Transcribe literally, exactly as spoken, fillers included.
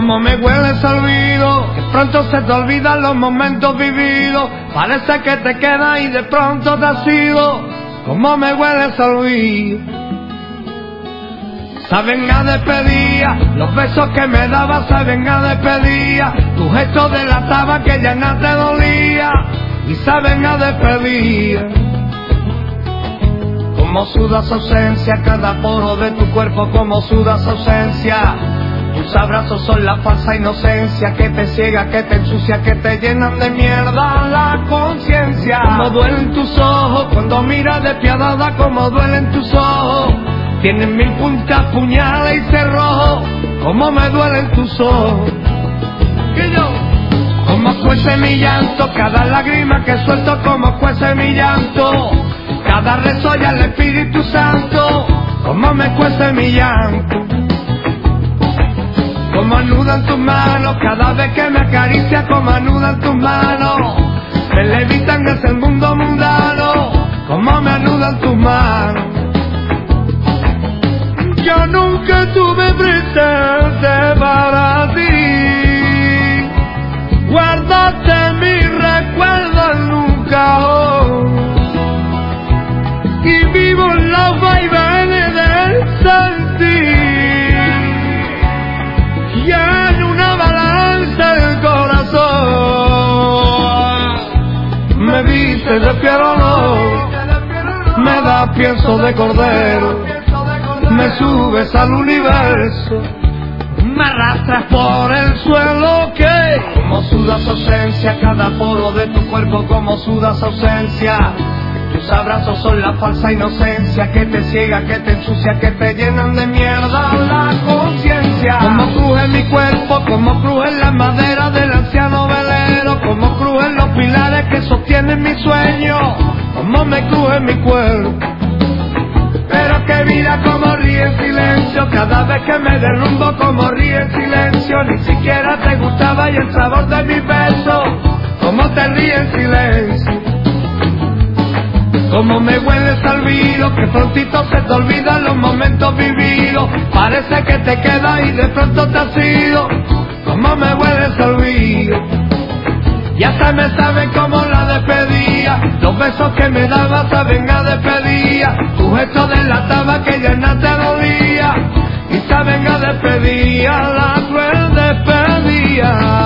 Como me huele ese olvido, que pronto se te olvidan los momentos vividos. Parece que te quedas y de pronto te has ido. Como me huele ese olvido. Saben a despedida, los besos que me dabas saben a despedida. Tu gesto delataba que ya nada te dolía. Y saben a despedida. Como sudas ausencia, cada poro de tu cuerpo como sudas ausencia. Tus abrazos son la falsa inocencia que te ciega, que te ensucia, que te llenan de mierda la conciencia. Como duelen tus ojos cuando miras despiadada, como duelen tus ojos. Tienen mil puntas, puñales y cerrojos. Como me duelen tus ojos. Y yo, como cuece mi llanto, cada lágrima que suelto, como cuece mi llanto. Cada rezo y al Espíritu Santo, como me cuece mi llanto. Como anudan tus manos, cada vez que me acaricia, como anudan tus manos. Me levitan desde el mundo mundano, como me anudan tus manos. Yo nunca tuve presente para ti. Guardaste mi recuerdo nunca hoy. Y vivo los vaivenes del sentir. Y en una balanza del corazón me dice de fiero no, me da pienso de cordero, me subes al universo, me arrastras por el suelo que como sudas ausencia, cada poro de tu cuerpo como sudas ausencia. Tus abrazos son la falsa inocencia que te ciega, que te ensucia, que te llenan de mierda la conciencia. Como cruje mi cuerpo, como cruje la madera del anciano velero, como crujen los pilares que sostienen mi sueño, como me cruje mi cuerpo. Pero qué vida como ríe en silencio, cada vez que me derrumbo como ríe en silencio. Ni siquiera te gustaba y el sabor de mis besos, como te ríe en silencio. Como me hueles al olvido, que prontito se te olvidan los momentos vividos. Parece que te quedas y de pronto te has ido. Como me hueles al olvido. Ya se me saben como la despedida. Los besos que me dabas saben a despedida. Tu gesto delataba que ya nada te dolía. Y saben a despedida, la cruel despedida.